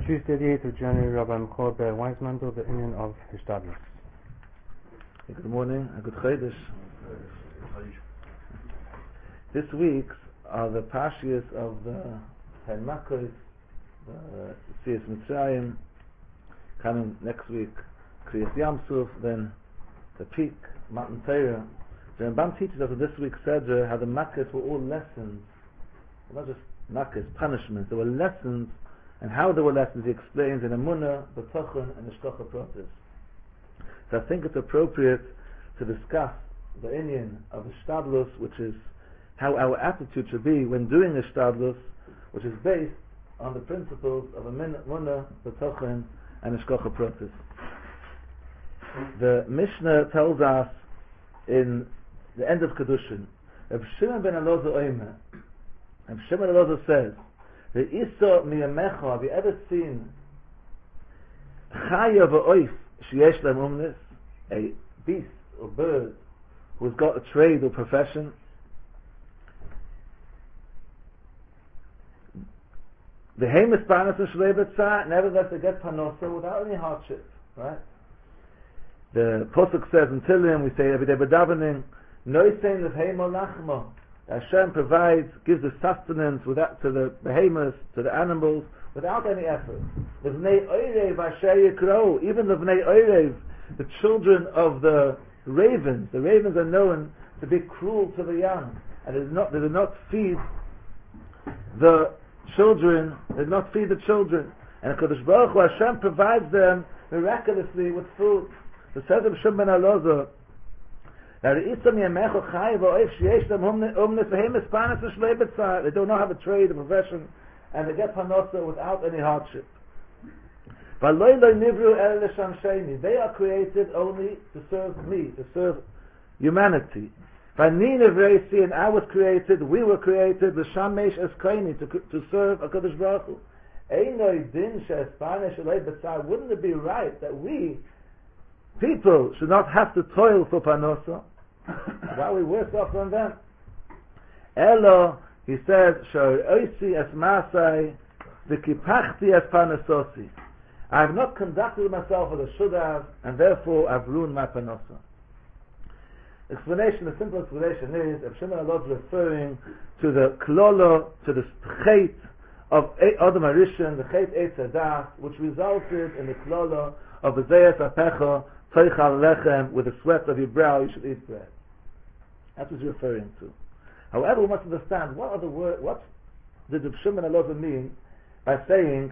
Tuesday, the 8th of January, Rabbi Michael Ber Weizmandel, the Union of Hishtadlus. Good morning and good Chodesh. This week are the Parshias of the Ten Makkos, the Tzias Mitzrayim, coming next week, Kriyas Yamsuf, then the Peak, Matan Torah. The Rambam teaches us in this week's Seder how the Makkos were all lessons, not just Makkos, punishments, they were lessons, and how they were lessons he explains in Emunah, B'tochen, and Hashgacha Pratis. So I think it's appropriate to discuss the inyan of Hishtadlus, which is how our attitude should be when doing Hishtadlus, which is based on the principles of Emunah, B'tochen, and Hashgacha Pratis. The Mishnah tells us in the end of Kedushin, Rav Shimon ben Elazar Omer, Rav Shimon ben Elazar says, "Ve'isa miyamecha." Have you ever seen chaya v'oif sheyesh lehem umnis, a beast or bird who's got a trade or profession? V'heimis panas v'shlei b'tzah. Nevertheless, they get panosa without any hardship. Right? The Pasuk says in Tehillim, we say every day b'davening, noisein l'vheimo lachmo. Hashem provides, gives the sustenance to the behemoths, to the animals, without any effort. The Bnei Orev Asher Yikro, even the Bnei Orev, the children of the ravens are known to be cruel to the young, and they do not feed the children. And Kadosh Baruch Hu, Hashem provides them miraculously with food. The says of Shimon ben Elazar, they don't know how to trade, a profession, and they get panosa without any hardship. They are created only to serve me, to serve humanity. And I was created, we were created, to serve HaKadosh Baruch Hu. Wouldn't it be right that we people should not have to toil for panosa? Why are we worse off than them? Elo, he says, Sha'oisi es masai, v'kipachti es panasosi. I have not conducted myself as I should have, and therefore I've ruined my panosa. The simple explanation is, Rav Shimon ben Elazar referring to the klolo, to the chet of Adam HaRishon, the chet Eitz Hadas, which resulted in the klolo of B'zeyas Apecha, Toichal Lechem, with the sweat of your brow you should eat bread. That's what he's referring to. However, we must understand what did Rav Shimon ben Elazar mean by saying,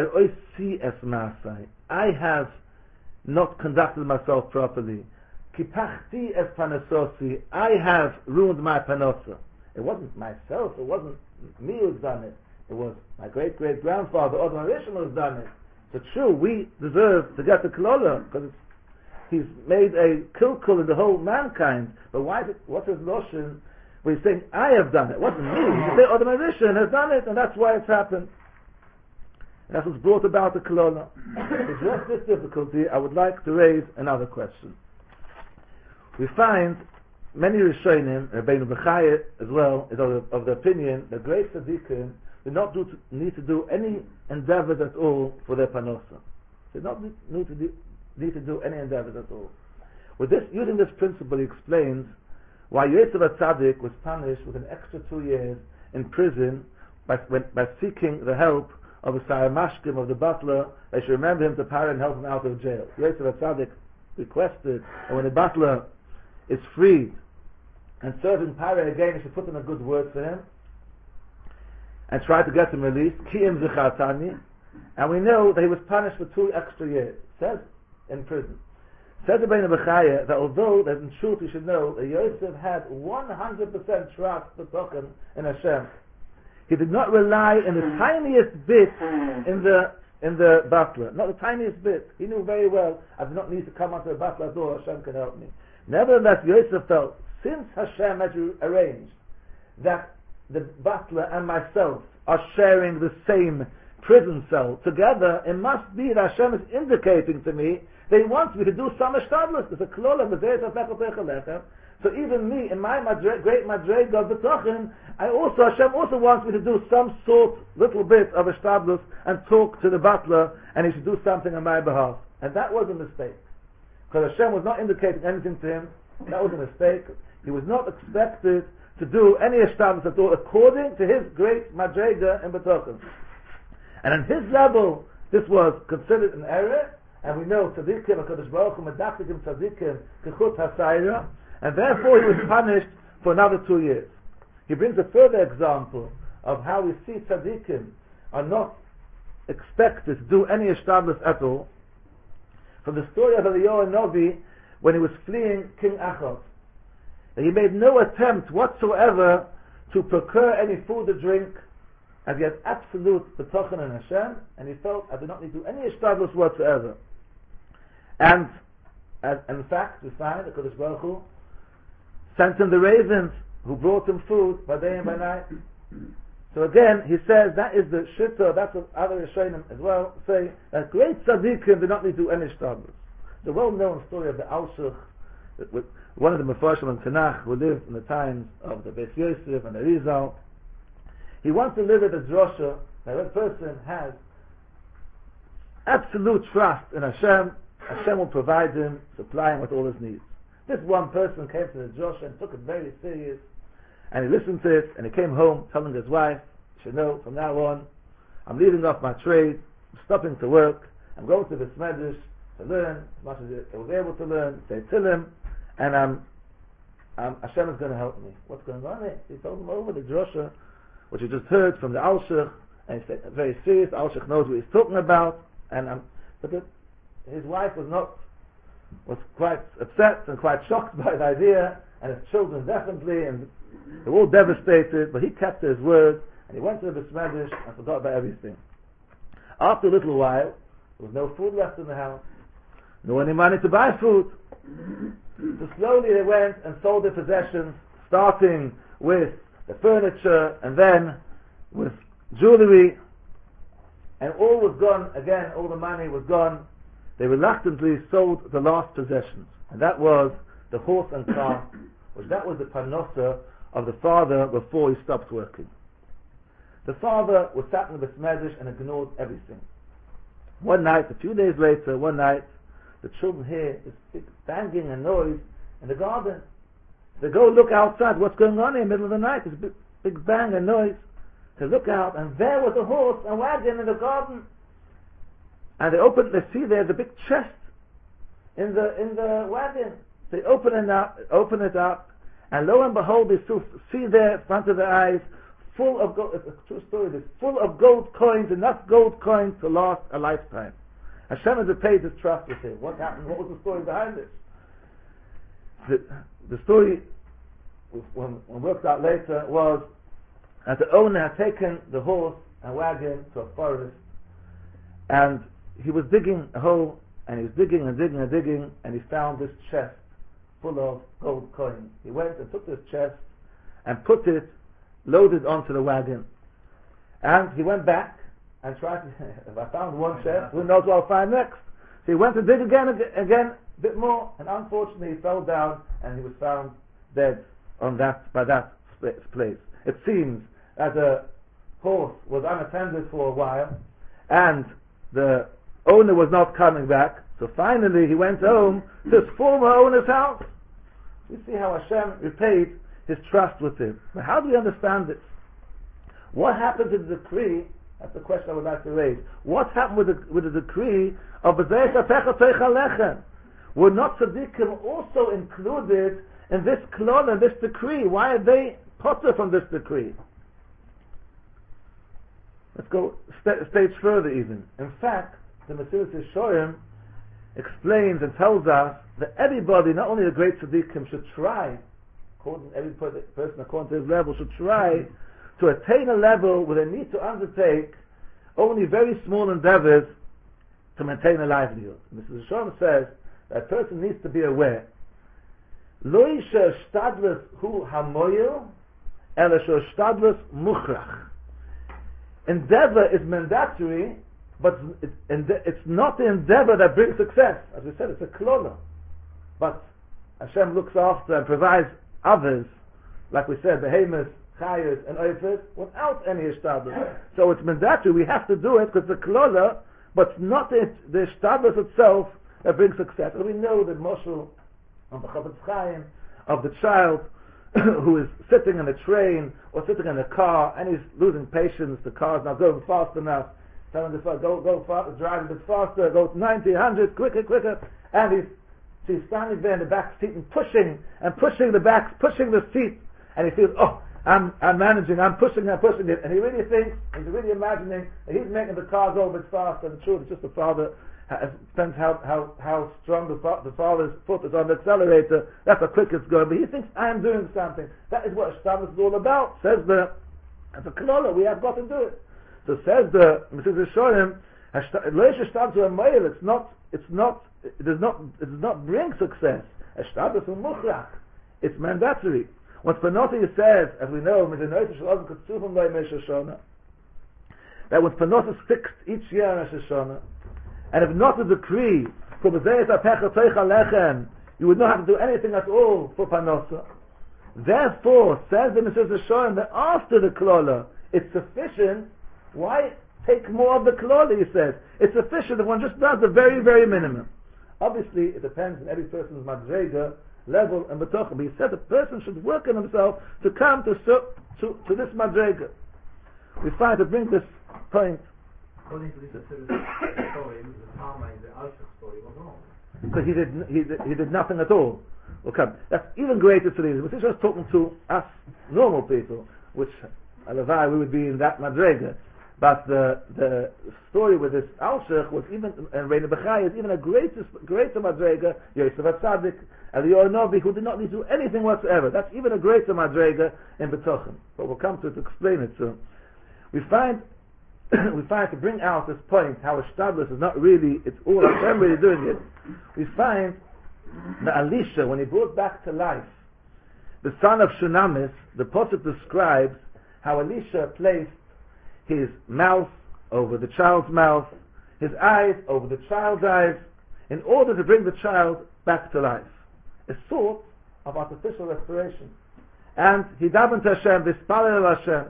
I have not conducted myself properly. Kipachti es panasosi, I have ruined my panosa. It wasn't myself, it wasn't me who's done it. It was my great-great-grandfather, Adam HaRishon, who's done it. So true, we deserve to get the klola, because he's made a kilkul in the whole mankind. But what's his notion? Where he's saying, I have done it. It wasn't me. He said, Adam HaRishon has done it, and that's why it's happened. And that's what's brought about the klola. To address this difficulty, I would like to raise another question. We find many Rishonim, Rabbeinu Bechaya as well, is of the opinion that great tzaddikim do not need to do any endeavors at all for their panosa. They do not need to do any endeavors at all. Using this principle, he explains why Yosef HaTzadik was punished with an extra 2 years in prison by seeking the help of a Sarmashkim, of the butler. They should remember him to Parah and help him out of jail. Yosef HaTzadik requested that when the butler is freed and serving Parah again, he should put in a good word for him and try to get him released. Ki'im zichatani. And we know that he was punished for 2 extra years. Says in prison. Says Rabbeinu Bechaya that although that in truth you should know that Yosef had 100% trust in Hashem, he did not rely in the tiniest bit in the butler, not the tiniest bit. He knew very well, I do not need to come onto the butler's door, Hashem can help me. Nevertheless, Yosef felt, since Hashem has arranged that the butler and myself are sharing the same prison cell together, it must be that Hashem is indicating to me that He wants me to do some hishtadlus. There's a klol of the So even me, in my great madrega b'tochen, Hashem also wants me to do some sort, little bit of ishtadlus and talk to the butler, and he should do something on my behalf. And that was a mistake. Because Hashem was not indicating anything to him. That was a mistake. He was not expected to do any ishtadlus at all according to his great madrega in b'tochen. And on his level, this was considered an error, and we know tzaddikim, HaKadosh Baruch Hu medachtikim tzaddikim kechut hasayra, and therefore he was punished for another 2 years. He brings a further example of how we see tzaddikim are not expected to do any ishtadlus at all. From the story of Eliyahu Novi, when he was fleeing King Achav, he made no attempt whatsoever to procure any food or drink, as he had absolute b'tochen in Hashem, and he felt, I do not need to do any ishtadlus whatsoever. And in fact, we find that HaKadosh Baruch Hu sent him the ravens who brought him food by day and by night. So again, he says that is the shitta, that's what other Rishonim as well say, that great tzaddikim do not need to do any ishtadlus. The well-known story of the Alshich, one of the Mefarshim in Tanakh who lived in the times of the Beis Yosef and the Rizal. He wants to live at a drosha that a person has absolute trust in Hashem. Hashem will provide him, supply him with all his needs. This one person came to the drosha and took it very serious, and he listened to it, and he came home telling his wife, you should know, from now on, I'm leaving off my trade, I'm stopping to work, I'm going to the Smedish to learn as much as I was able to learn, say Tilim, and Hashem is going to help me. What's going on here? He told him over the drosha, what you just heard from the Alshich, and he said, very serious, the Alshich knows what he's talking about, but his wife was quite upset and quite shocked by the idea, and his children definitely, and they were all devastated, but he kept his word, and he went to the Besmedish and forgot about everything. After a little while, there was no food left in the house, no any money to buy food. So slowly they went and sold their possessions, starting with the furniture, and then with jewelry, and all was gone again, all the money was gone. They reluctantly sold the last possessions, and that was the horse and car, which that was the parnosa of the father before he stopped working. The father was sat in the Besmedish and ignored everything. One night, a few days later, the children hear this big banging and noise in the garden. They go look outside. What's going on here in the middle of the night? There's a big bang and noise. They look out, and there was a horse and wagon in the garden. And they see there's a big chest in the wagon. They open it up, and lo and behold, they see there in front of their eyes, full of gold. It's a true story. It's full of gold coins, enough gold coins to last a lifetime. Hashem has paid his trust with him. What happened? What was the story behind this? The story, when worked out later, was that the owner had taken the horse and wagon to a forest, and he was digging a hole, and he was digging and digging and digging, and he found this chest full of gold coins. He went and took this chest and put it, loaded onto the wagon, and he went back and tried to, if I found one chest, who knows what I'll find next? So he went to dig again, a bit more, and unfortunately he fell down and he was found dead by that place. It seems that the horse was unattended for a while, and the owner was not coming back, so finally he went home to his former owner's house. We see how Hashem repaid his trust with him. Now, how do we understand this? What happened to the decree? That's the question I would like to raise. What happened with the decree of B'zeh Shapecha Toich Alechem? Were not tzaddikim also included in this klal, in this decree? Why are they potter from this decree? Let's go a stage further even. In fact, the Mesilas Yesharim explains and tells us that everybody, not only the great tzaddikim, should try, every person according to his level, should try to attain a level where they need to undertake only very small endeavors to maintain a livelihood. Mr. Yesharim says that a person needs to be aware. Lo yisha shtadlus hu hamoyel, ela shtadlus muchrach. Endeavor is mandatory, but it's not the endeavor that brings success. As we said, it's a klola. But Hashem looks after and provides others, like we said, behemoths, chayos, and oifes, without any ishtadlus. So it's mandatory, we have to do it because it's a klola, but it's not the ishtadlus itself that brings success. And we know the moshel of the Chofetz Chaim, of the child who is sitting in a train or sitting in a car and he's losing patience, the car's not going fast enough, telling the car, go fast, drive a bit faster, go 90, 100, quicker, and she's standing there in the back seat and pushing the seat, and he feels, I'm managing, I'm pushing it, and he really thinks, he's really imagining that he's making the car go a bit faster, and true, it's just the father depends how strong the father's foot is on the accelerator, that's how quick it's going, but he thinks, I'm doing something. That is what Shabbos is all about. Says as a klola, we have got to do it. So says the Mesilas Yesharim, it does not bring success. Shabbos is muchrach. It's mandatory. What Panoti says, as we know, that when Panoti is fixed each year in Rosh Hashanah, and if not a decree, you would not have to do anything at all for Panosa. Therefore, says the Mesilas Yesharim, that after the klola, it's sufficient. Why take more of the klola, he says? It's sufficient if one just does the very, very minimum. Obviously, it depends on every person's madrega, level, and betocha. But he said the person should work on himself to come to this madrega. We find to bring this point. According to this story, the Talmud in the Alshich story was wrong. Because he did nothing at all. Okay, that's even greater to these. We're just talking to us normal people, which alavai we would be in that madrega. But the story with this Alshich was even, and Reina Bechai is even a greater madrega. Yosef HaTzadik, Eliyahu Novi, who did not need to do anything whatsoever. That's even a greater madrega in B'tochen. But we'll come to it to explain it soon. We find to bring out this point, how Ishtadlus is not really, it's all Hashem really doing it. We find that Elisha, when he brought back to life the son of Shunamis, the Pasuk describes how Elisha placed his mouth over the child's mouth, his eyes over the child's eyes, in order to bring the child back to life. A sort of artificial respiration. And he davened to Hashem, Vispalel Hashem.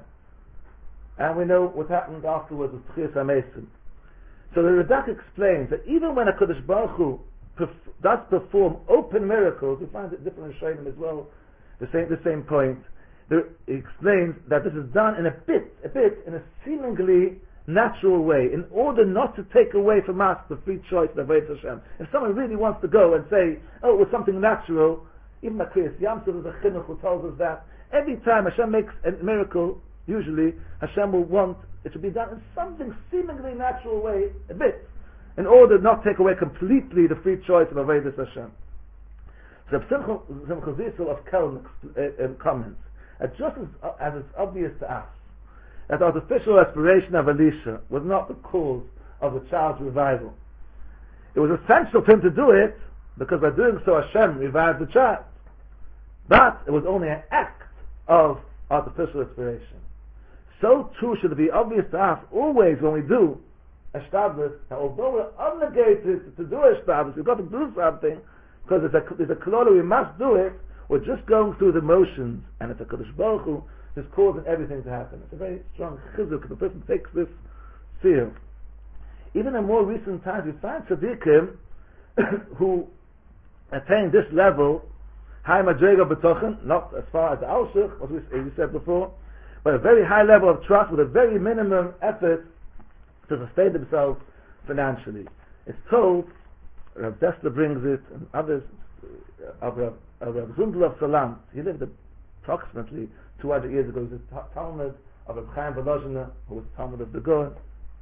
And we know what happened afterwards with Tchias HaMesim. So the Radak explains that even when a Kodesh Baruch Hu does perform open miracles, we find it different in Shainim as well, the same point. He explains that this is done in a bit, in a seemingly natural way, in order not to take away from us the free choice of Avodas Hashem. If someone really wants to go and say, it was something natural, even like Kriyas Yamsuf is a chinuch who tells us that every time Hashem makes a miracle, usually Hashem will want it to be done in something seemingly natural way, a bit, in order not to take away completely the free choice of Avodas Hashem. So Simcha Zissel of Kelm comments, just as it's obvious to us that the artificial respiration of Elisha was not the cause of the child's revival. It was essential for him to do it, because by doing so Hashem revived the child. But it was only an act of artificial respiration. So too should it be obvious to us always when we do Ishtadlus, that although we're obligated to do Ishtadlus, we've got to do something, because there's a klola, we must do it. We're just going through the motions, and it's a Kodesh Baruch Hu is causing everything to happen. It's a very strong chizuk. The person takes this fear. Even in more recent times, we find tzaddikim who attain this level, high madrega b'tochen, not as far as the Alshich, as we said before, but a very high level of trust with a very minimum effort to sustain themselves financially. It's told, Rav Dessler brings it, and others, of Rav Zundel of Salam. He lived approximately 200 years ago. He was a Talmud of Rav Chaim Volozhiner, who was Talmud of the Gaon.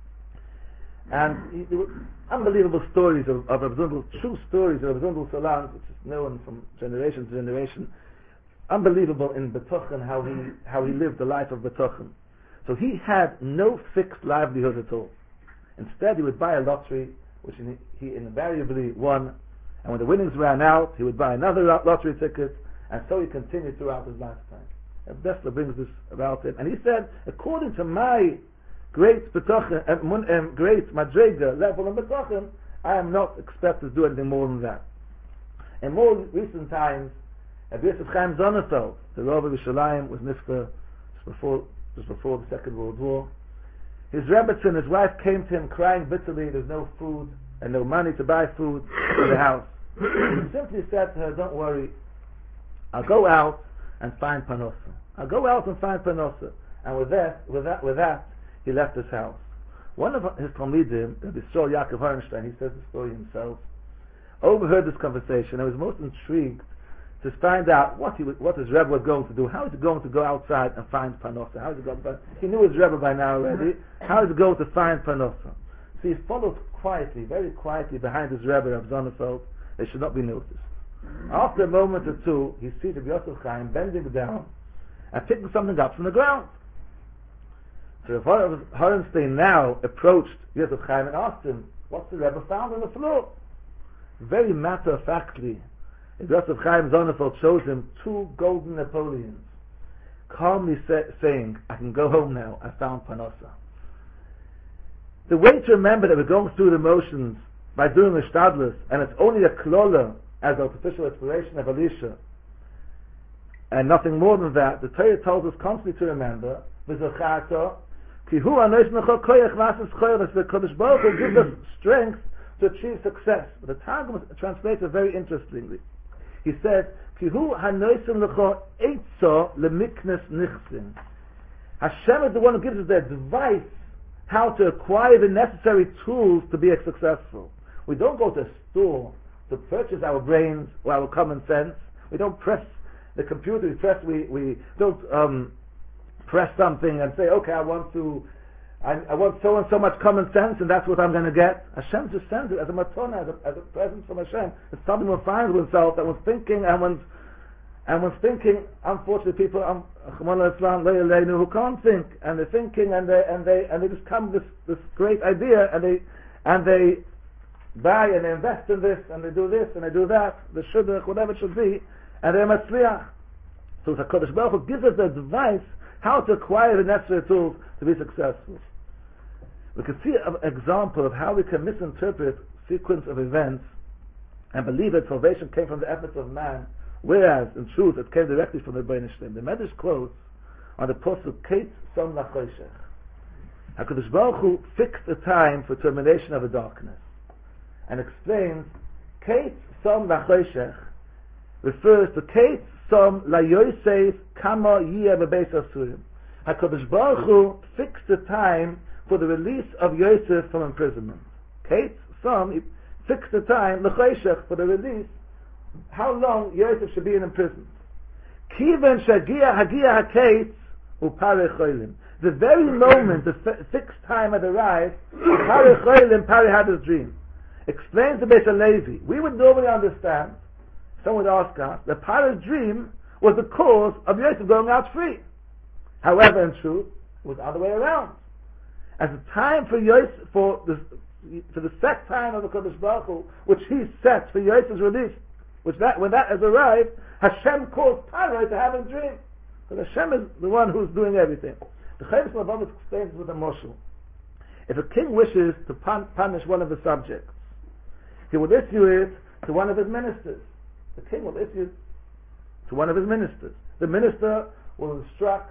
And there were unbelievable stories of Rav Zundel, true stories of Rav Zundel Salam, which is known from generation to generation. Unbelievable in B'tochen, how he lived the life of B'tochen. So he had no fixed livelihood at all. Instead, he would buy a lottery, which he invariably won, and when the winnings ran out, he would buy another lottery ticket, and so he continued throughout his lifetime. And Dessler brings this about him, and he said, according to my great B'tochen, great Madrega level in B'tochen, I am not expected to do anything more than that. In more recent times, Rabbi Yosef Chaim Sonnenfeld, the Rav of Yerushalayim, was nifter just before the Second World War. His Rebbetzin, his wife, came to him crying bitterly. There's no food and no money to buy food for the house. He simply said to her, "Don't worry, I'll go out and find panosa. I'll go out and find panosa." And with that, he left his house. One of his Talmidim, Rabbi Saul Yaakov Horenstein, he says the story himself, overheard this conversation and was most intrigued to find out what his Rebbe was going to do. How is he going to go outside and find panosa? How is he going to find? He knew his Rebbe by now already. How is he going to find panosa? So he followed quietly, very quietly behind his Rebbe, Rav Sonnenfeld. They should not be noticed. After a moment or two, he sees Rabbi Yosef Chaim bending down and picking something up from the ground. So Rav Horenstein now approached Yosef Chaim and asked him, "What's the Rebbe found on the floor?" Very matter-of-factly, Yosef Chaim Sonnenfeld shows him 2 golden Napoleons, calmly saying, "I can go home now, I found panosa." The way to remember that we're going through the motions by doing the shtadlus, and it's only a klola as artificial inspiration of Elisha, and nothing more than that, the Torah tells us constantly to remember, "V'zochato, ki hu anosh necho koyach v'asas choyach," the Kodesh Baruch Hu gives us strength to achieve success. But the Targum translates it very interestingly. He says, "Ki hu hanoisim lecho eitzo lemiknes nichsin." Hashem is the one who gives us the advice how to acquire the necessary tools to be successful. We don't go to a store to purchase our brains or our common sense. We don't press the computer. We don't press something and say, "Okay, I want so and so much common sense, and that's what I'm going to get." Hashem just sends it as a matona, as a present from Hashem. It's something one finds oneself that one's thinking, and one's thinking. Unfortunately, people who can't think, and they're thinking, and they just come this great idea, and they buy and they invest in this, and they do this and they do that, the shidduch, whatever it should be, and they're matzliach. So the Kodesh Baruch Hu gives us the advice how to acquire the necessary tools to be successful. We can see an example of how we can misinterpret sequence of events and believe that salvation came from the efforts of man, whereas in truth it came directly from the Rebbeinu Shlem. The Medrash quotes on the Pasuk Kate Som Lachoshech. HaKadosh Baruch Hu fixed a time for termination of the darkness, and explains Kate Som Lachoshech refers to Kate Som La Yosef Kama Yeh Bebeis Asurim. HaKadosh Baruch Hu fixed a time for the release of Yosef from imprisonment. Kate Som, he fixed a time Lachoshech for the release, how long Yosef should be in prison. Kiven Shagia Hagia HaKate Upare Cholim. The very moment the fixed time had arrived, Upare Cholim, Pare had his dream. Explains the Beis HaLevi. We would normally understand, someone would ask us, that Paro's dream was the cause of Yosef going out free. However, in truth, it was the other way around. As the time for Yosef, for the set time of the Kodesh Baruch Hu, which he set for Yosef's release, when that has arrived, Hashem caused Paro to have a dream. Because Hashem is the one who's doing everything. The Chavis Malbavit explains with a moshel. If a king wishes to punish one of the subjects, he will issue it to one of his ministers. The king will issue it to one of his ministers. The minister will instruct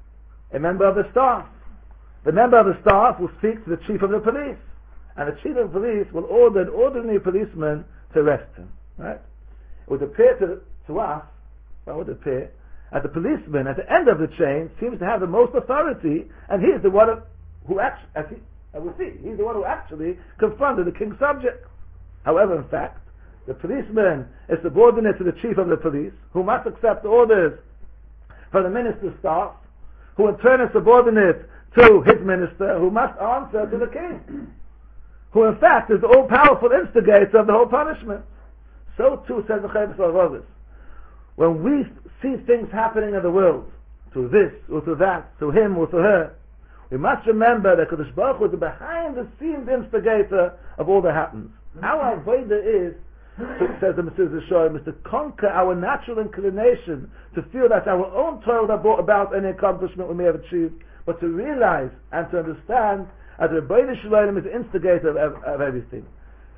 a member of the staff. The member of the staff will speak to the chief of the police. And the chief of the police will order an ordinary policeman to arrest him. Right? It would appear to us, well, it would appear, that the policeman at the end of the chain seems to have the most authority, and he is the one who actually, he's the one who actually confronted the king's subject. However, in fact, the policeman is subordinate to the chief of the police, who must accept orders from the minister's staff, who in turn is subordinate to his minister, who must answer to the king, who in fact is the all-powerful instigator of the whole punishment. So too, says the Chavis Malbavit, when we see things happening in the world, to this or to that, to him or to her, we must remember that Kodesh Baruch Hu is the behind-the-scenes instigator of all that happens. Our avodah is, says the Mesilas Yesharim, is to conquer our natural inclination to feel that our own Torah that brought about any accomplishment we may have achieved, but to realize and to understand that the Rebbeinu Shalom is the instigator of everything.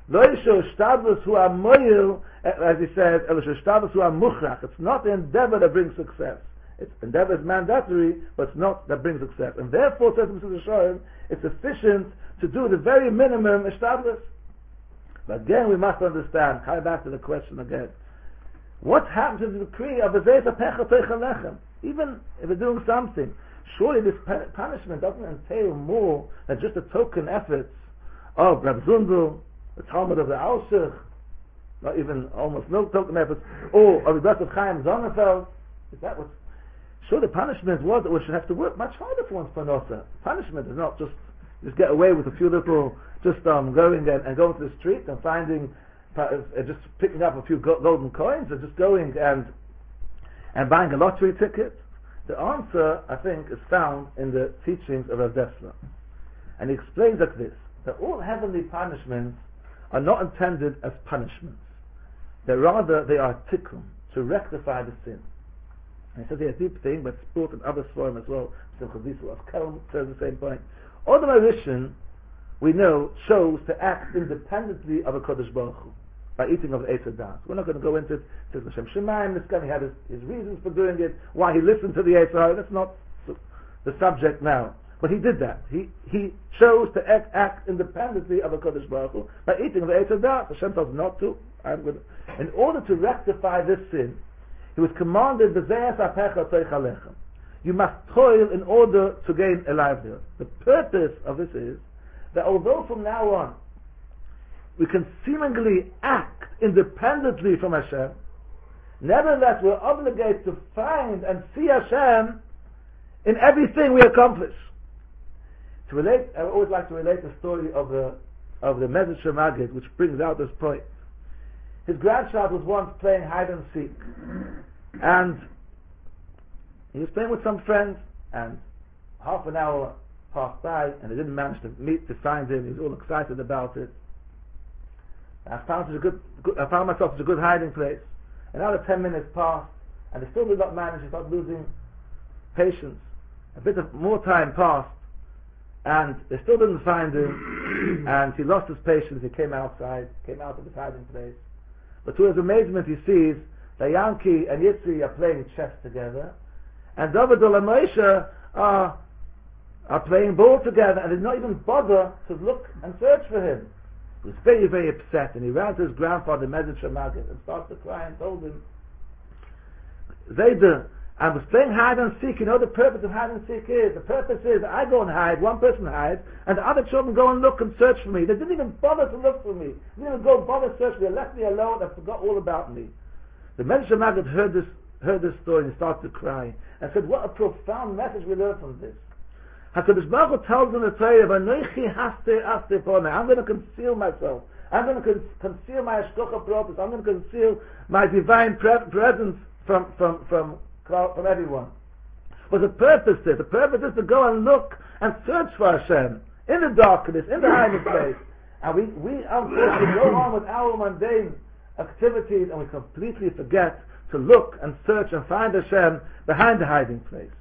As he says, it's not the endeavor that brings success. Endeavor is mandatory, but it's not that brings success. And therefore, says Mr. Shorim, it's sufficient to do the very minimum established. But again, we must understand, coming back to the question again, what happens to the decree of even if we're doing something? Surely this punishment doesn't entail more than just the token efforts of Reb Zundel, the Talmud of the Alshich, not even almost no token efforts, or of the Best of Chaim Zonefeld. Is that what? Sure, the punishment was that we should have to work much harder for one's panosa. Punishment is not just get away with a few little, going and going to the street and finding, just picking up a few golden coins, or just going and buying a lottery ticket. The answer, I think, is found in the teachings of Rav Dessler. And he explains like this, that all heavenly punishments are not intended as punishments. Rather, they are tikkun, to rectify the sin. And he says here a deep thing, but it's brought in other form as well. Simchas Yisrael of Kelm says the same point. Adam HaRishon, we know, chose to act independently of a Kodesh Baruch Hu, by eating of the Eitz HaDaas. We're not going to go into it. It says Hashem Shemaim, this guy, he had his reasons for doing it, why he listened to the Eitz HaDaas. That's not the subject now. But he did that. He chose to act independently of a Kodesh Baruch Hu by eating of the Eitz HaDaas. Hashem tells him not to. In order to rectify this sin, he was commanded, you must toil in order to gain a livelihood. The purpose of this is that although from now on we can seemingly act independently from Hashem, nevertheless we're obligated to find and see Hashem in everything we accomplish. To relate, I always like to relate the story of the Mezritcher Maggid, which brings out this point. His grandchild was once playing hide and seek, and he was playing with some friends, and half an hour passed by, and they didn't manage to find him. He was all excited about it. I found myself such a good hiding place. Another 10 minutes passed, and they still did not manage. He started losing patience. A bit of more time passed, and they still didn't find him, and he lost his patience. He came out of his hiding place. But to his amazement, he sees that Yankee and Yitzi are playing chess together, and David and Moshe are playing ball together, and did not even bother to look and search for him. He was very, very upset, and he ran to his grandfather, Mezritcher Maggid, and started to cry and told him, Zayder, I was playing hide and seek. You know the purpose of hide and seek is? The purpose is I go and hide, one person hides, and the other children go and look and search for me. They didn't even bother to look for me. They didn't even go bother to search for me. They left me alone and forgot all about me. The Mezritcher Maggid heard this story and he started to cry and said, what a profound message we learned from this. HaKadosh Baruch Hu tells in the Torah, I'm going to conceal myself. I'm going to conceal my Ashkocha Prophet. I'm going to conceal my divine presence from everyone. But the purpose is to go and look and search for Hashem in the darkness, in the hiding place. And we unfortunately go on with our mundane activities and we completely forget to look and search and find Hashem behind the hiding place.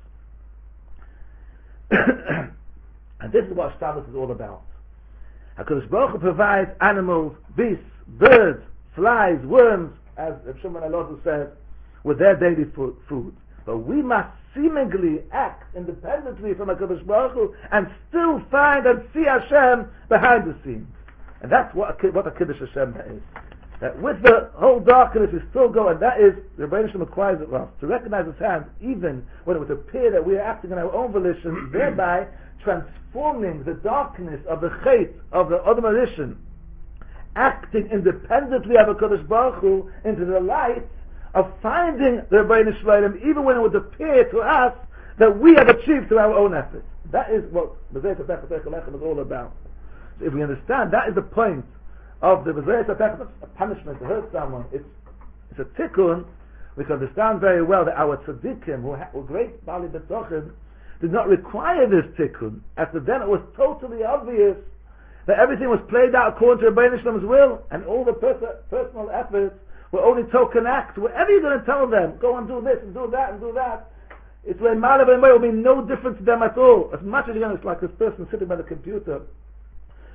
And this is what Shabbos is all about. HaKadosh Baruch Hu provides animals, beasts, birds, flies, worms, as Shimon HaLozu said, with their daily food. But we must seemingly act independently from HaKadosh Baruch Hu and still find and see Hashem behind the scenes. And that's what a Kiddush Hashem is. That with the whole darkness we still go, and that is, the Rebbeinu Shalom requires of us to recognize His hand even when it would appear that we are acting on our own volition, thereby transforming the darkness of the Chet, of the Adam HaRishon, acting independently of HaKadosh Baruch Hu into the light of finding the Rebbeinu Shalom, even when it would appear to us that we have achieved through our own efforts. That is what the Bezei Tapech Lechem is all about. So if we understand, that is the point of the Bezei Tapech, a punishment to hurt someone. It's a tikkun. We can understand very well that our tzaddikim, who great Bali B'tochen, did not require this tikkun. After then, it was totally obvious that everything was played out according to Rebbeinu Shalom's will, and all the personal efforts were only token acts. Whatever you're going to tell them, go and do this and do that and do that, it's like Malav and will be no difference to them at all. As much as you're going to, it's like this person sitting by the computer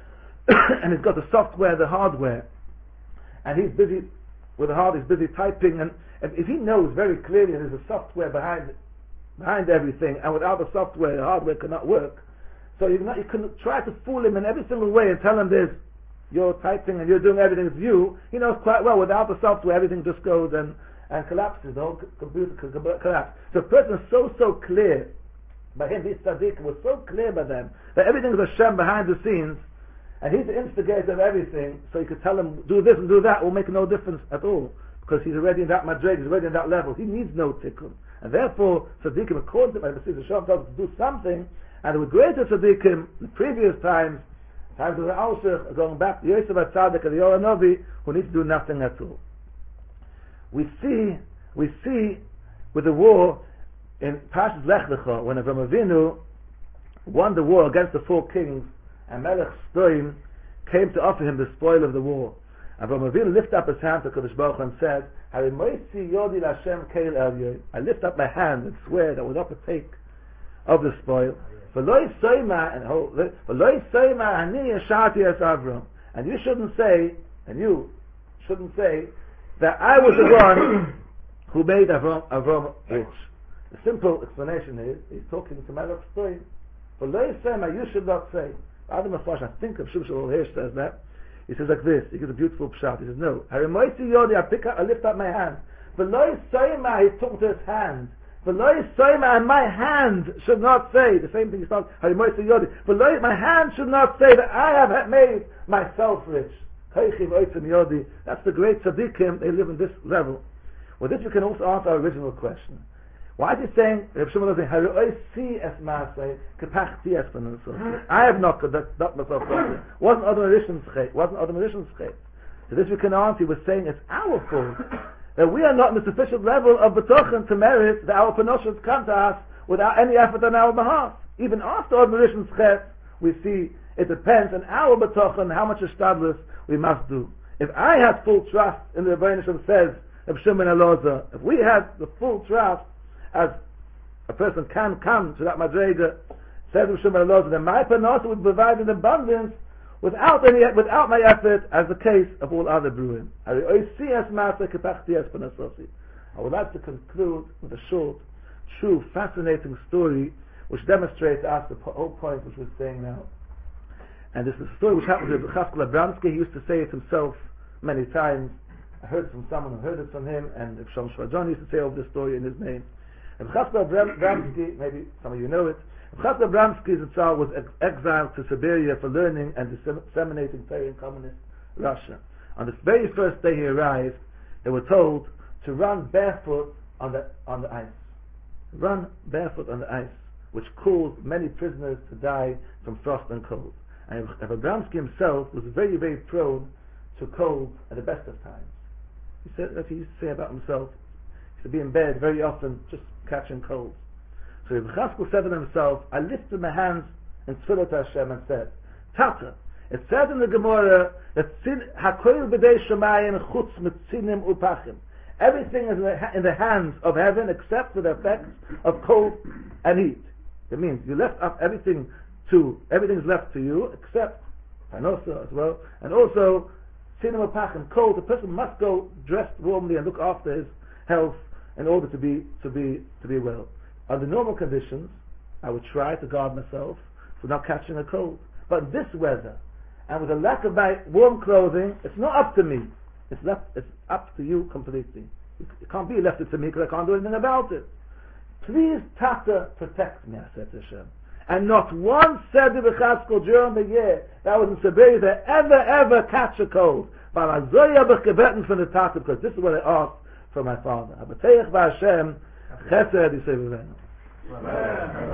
and he's got the software, the hardware, and he's busy with the hardware, he's busy typing, and if he knows very clearly there's a software behind everything, and without the software, the hardware cannot work. So you can try to fool him in every single way and tell him this, you're typing and you're doing everything, it's you. He knows quite well, without the software, everything just goes and collapses, the whole computer can collapse. So a person is so clear, by him, these tzaddikim was so clear by them, that everything is Hashem behind the scenes, and he's the instigator of everything, so you could tell him, do this and do that, will make no difference at all, because he's already in that madrig, he's already in that level, he needs no tikkun. And therefore, tzaddikim, according to my Messiah, Hashem tells us to do something, and there were greater tzaddikim in previous times of the Alshich, going back to Yosef HaTzadik and the Yoel Novi, who need to do nothing at all. We see with the war in Parshas Lech Lecha, when Avraham Avinu won the war against the 4 kings, and Melech Stoim came to offer him the spoil of the war. Avraham Avinu lifted up his hand to Kadosh Baruch Hu and said, Harimoisi Yodi L'Hashem Keil Elyoy. I lift up my hand and swear that I will not partake of the spoil. And you shouldn't say that I was the one who made Avram rich. The simple explanation is, he's talking to Melech Stoim. You should not say. Adam Afash, I think of Shimshon Hirsch says that. He says like this, he gives a beautiful pshat. He says, no, I lift up my hand. He's talking to his hand. And my hand should not say, the same thing he starts, my hand should not say that I have made myself rich. That's the great tzaddikim, they live in this level. With this we can also answer our original question. Why is he saying, Reb Shimon is saying, I have not conducted myself properly. Wasn't Adam Rishon's chet. So this we can answer, he was saying it's our fault. That we are not in the sufficient level of betochen to merit that our panoshas come to us without any effort on our behalf. Even after Adam Rishon's chet, we see it depends on our betochen, how much ishtadlus we must do. If I had full trust in the Rebbeinu Shem says, Reb Shimon Elazar, if we had the full trust as a person can come to that madrega, says Reb Shimon Elazar, then my parnasa would provide in abundance without my effort, as the case of all other brewing. I would like to conclude with a short, true, fascinating story which demonstrates to us the whole point which we're saying now. And this is a story which happened to Chaskel Abramsky. He used to say it himself many times. I heard it from someone who heard it from him, and Shalom Shvajon used to say over this story in his name. And Chaskel Abramsky, maybe some of you know it, Chaskel Abramsky was exiled to Siberia for learning and disseminating Torah in communist Russia. On the very first day he arrived, they were told to run barefoot on the ice. Run barefoot on the ice, which caused many prisoners to die from frost and cold. And Abramsky himself was very, very prone to cold at the best of times. He said that he used to say about himself, he used to be in bed very often just catching colds. So Reb Chaskel said to himself, I lifted my hands in tefillah to Hashem and said, Tata, it says in the Gemara that Hakoil b'dei Shemayim chutz mitzinim upachim. Everything is in the hands of heaven except for the effects of cold and heat. It means you left up everything's left to you except Panosa as well, and also Tzinim upachim, cold. The person must go dressed warmly and look after his health in order to be well. Under normal conditions, I would try to guard myself from not catching a cold. But in this weather, and with a lack of my warm clothing, it's not up to me. It's up to you completely. It can't be left to me because I can't do anything about it. Please, Tata, protect me, I said to Hashem. And not one Seder B'Chaskel during the year that was in Siberia that ever catch a cold. But I from the Tata, because this is what I asked from my father. Chesed, he said,